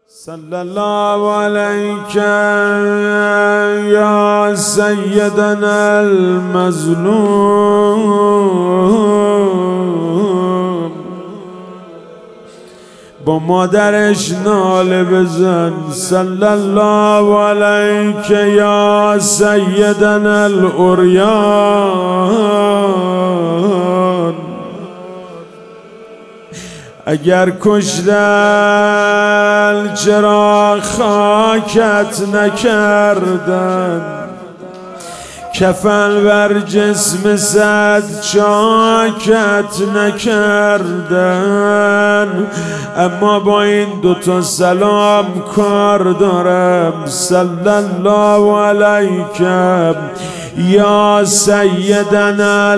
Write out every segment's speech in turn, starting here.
صلی الله علیک یا سیدنا المظلوم. با مادرش ناله بزن. صلی الله علیک یا سیدنا العریان. اگر کشتن چرا خاکت نکردن، کفن بر جسم صد چاکت نکردن. اما با این دوتا سلام کار دارم. صلی الله علیک یا سیدنا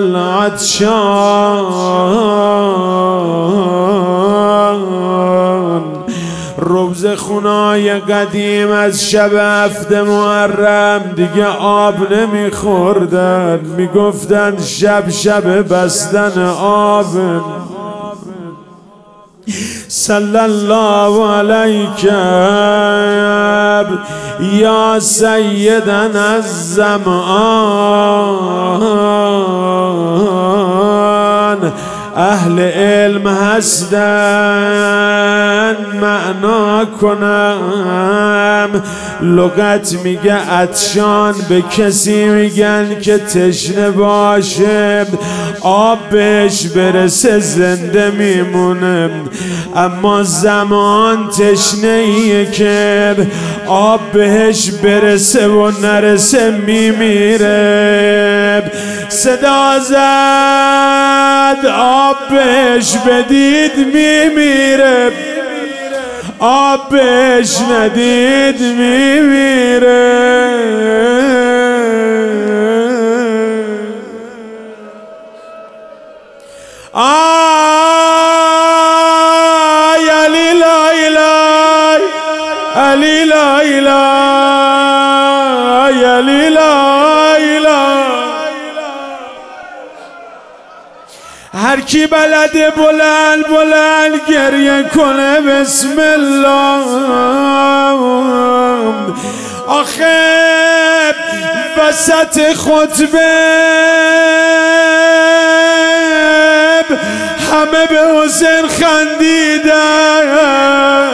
العطشان. روز خونای قدیم از شب 7 محرم دیگه آب نمیخوردن، میگفتن شب بستن آب. صلی الله علیک یا سیدنا الظمآن. اهل علم هستن معنا کنم. لغت میگه عطشان، به کسی میگن که تشنه باشه آب بهش برسه زنده میمونه، اما زمان تشنه ایه که آب بهش برسه و نرسه میمیره. صدا زد آب بهش بدید میمیره، آب بهش ندید میمیره. آی علی لا اله علی لا اله علی لا اله. هر کی بلده بلند بلند گریه کنه بسم الله. آخه وسط خطبه همه به حسین خندیدن.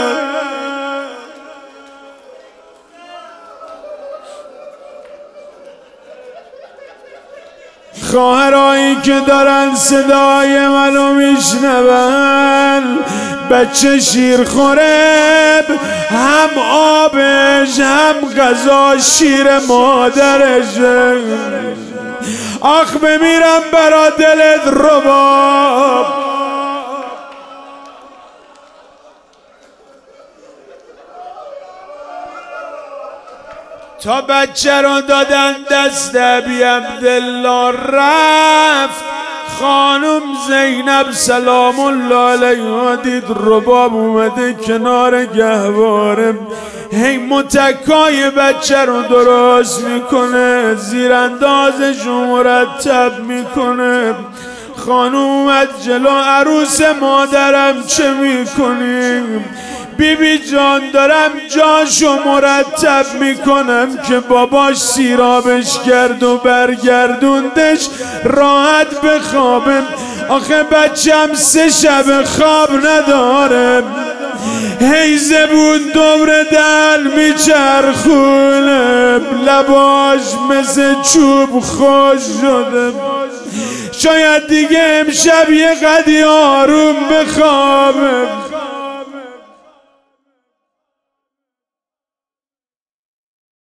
خواهرایی که دارن صدای منو میشنون، بچه شیر خوره، هم آبش هم غذا شیر مادرشه. آخ بمیرم برا دلت رباب. تا بچه رو دادن دست ابی عبدالله رفت. خانم زینب سلام الله علیها دید رباب اومده کنار گهواره، هی متکای بچه رو درست میکنه، زیراندازش رو مرتب میکنه. خانم اومد جلو، عروس مادرم چه میکنیم؟ بیبی جان دارم جاشو مرتب میکنم که باباش سیرابش کرد و برگردوندش راحت بخوابه. آخه بچم 3 شب خواب نداره، هی زبون دور دل میچرخونه، لباش مثل چوب خوش شده. شاید دیگه امشب یه قدی آروم بخوابه.